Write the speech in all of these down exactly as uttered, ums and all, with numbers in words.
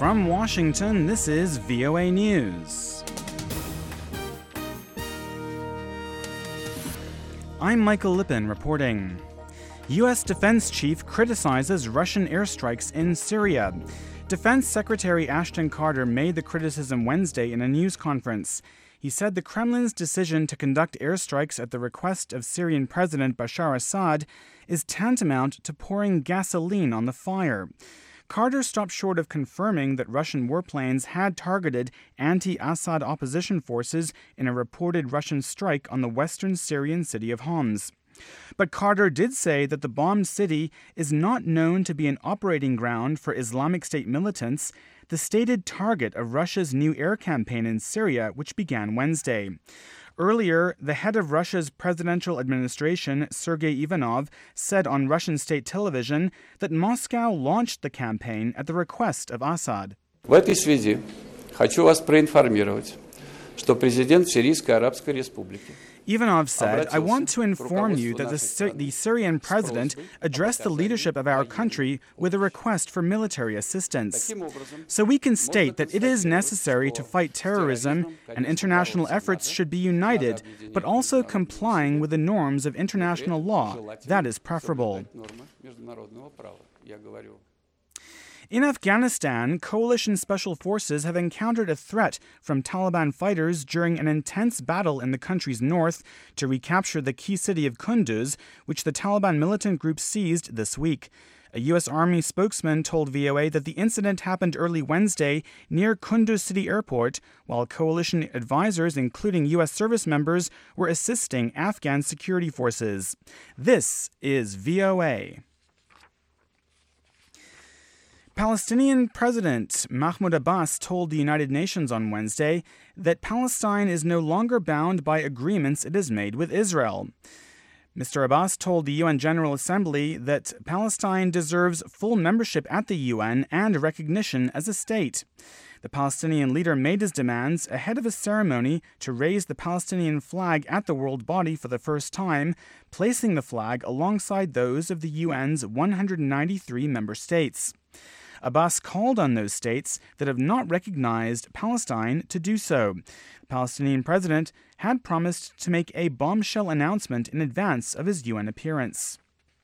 From Washington, this is V O A News. I'm Michael Lippin reporting. U S Defense Chief criticizes Russian airstrikes in Syria. Defense Secretary Ashton Carter made the criticism Wednesday in a news conference. He said the Kremlin's decision to conduct airstrikes at the request of Syrian President Bashar Assad is tantamount to pouring gasoline on the fire. Carter stopped short of confirming that Russian warplanes had targeted anti-Assad opposition forces in a reported Russian strike on the western Syrian city of Homs. But Carter did say that the bombed city is not known to be an operating ground for Islamic State militants, the stated target of Russia's new air campaign in Syria, which began Wednesday. Earlier, the head of Russia's presidential administration, Sergei Ivanov, said on Russian state television that Moscow launched the campaign at the request of Assad. В этой связи хочу вас проинформировать, что президент Сирийской Арабской Республики Ivanov said, I want to inform you that the, Sy- the Syrian president addressed the leadership of our country with a request for military assistance. So we can state that it is necessary to fight terrorism and international efforts should be united, but also complying with the norms of international law. That is preferable. In Afghanistan, coalition special forces have encountered a threat from Taliban fighters during an intense battle in the country's north to recapture the key city of Kunduz, which the Taliban militant group seized this week. A U S Army spokesman told V O A that the incident happened early Wednesday near Kunduz City Airport, while coalition advisors, including U S service members, were assisting Afghan security forces. This is V O A. Palestinian President Mahmoud Abbas told the United Nations on Wednesday that Palestine is no longer bound by agreements it has made with Israel. Mister Abbas told the U N General Assembly that Palestine deserves full membership at the U N and recognition as a state. The Palestinian leader made his demands ahead of a ceremony to raise the Palestinian flag at the World Body for the first time, placing the flag alongside those of the U N's one hundred ninety-three member states. Abbas called on those states that have not recognized Palestine to do so. The Palestinian president had promised to make a bombshell announcement in advance of his U N appearance.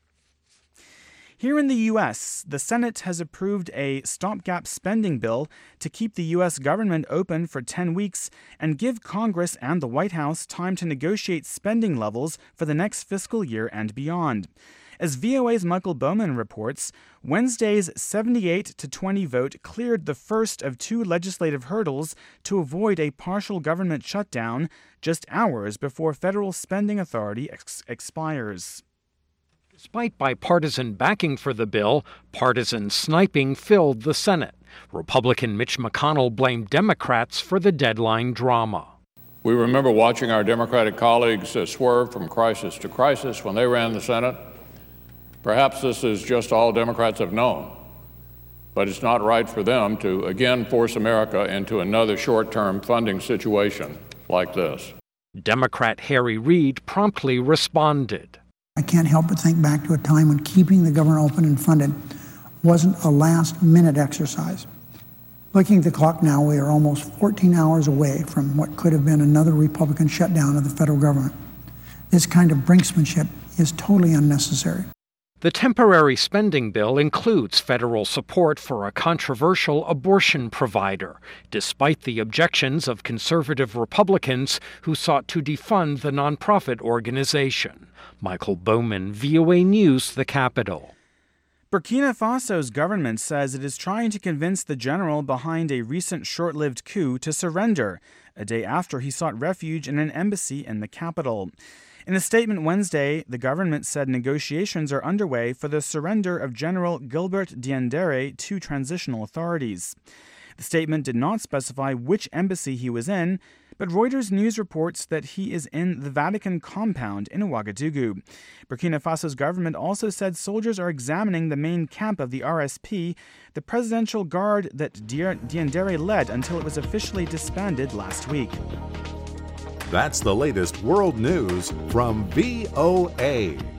Here in the U S, the Senate has approved a stopgap spending bill to keep the U S government open for ten weeks and give Congress and the White House time to negotiate spending levels for the next fiscal year and beyond. As V O A's Michael Bowman reports, Wednesday's seventy-eight to twenty vote cleared the first of two legislative hurdles to avoid a partial government shutdown just hours before federal spending authority ex- expires. Despite bipartisan backing for the bill, partisan sniping filled the Senate. Republican Mitch McConnell blamed Democrats for the deadline drama. We remember watching our Democratic colleagues uh, swerve from crisis to crisis when they ran the Senate. Perhaps this is just all Democrats have known, but it's not right for them to again force America into another short-term funding situation like this. Democrat Harry Reid promptly responded. I can't help but think back to a time when keeping the government open and funded wasn't a last-minute exercise. Looking at the clock now, we are almost fourteen hours away from what could have been another Republican shutdown of the federal government. This kind of brinksmanship is totally unnecessary. The temporary spending bill includes federal support for a controversial abortion provider, despite the objections of conservative Republicans who sought to defund the nonprofit organization. Michael Bowman, V O A News, the Capitol. Burkina Faso's government says it is trying to convince the general behind a recent short-lived coup to surrender, a day after he sought refuge in an embassy in the capital. In a statement Wednesday, the government said negotiations are underway for the surrender of General Gilbert Diendéré to transitional authorities. The statement did not specify which embassy he was in, but Reuters News reports that he is in the Vatican compound in Ouagadougou. Burkina Faso's government also said soldiers are examining the main camp of the R S P, the presidential guard that Diendéré led until it was officially disbanded last week. That's the latest world news from V O A.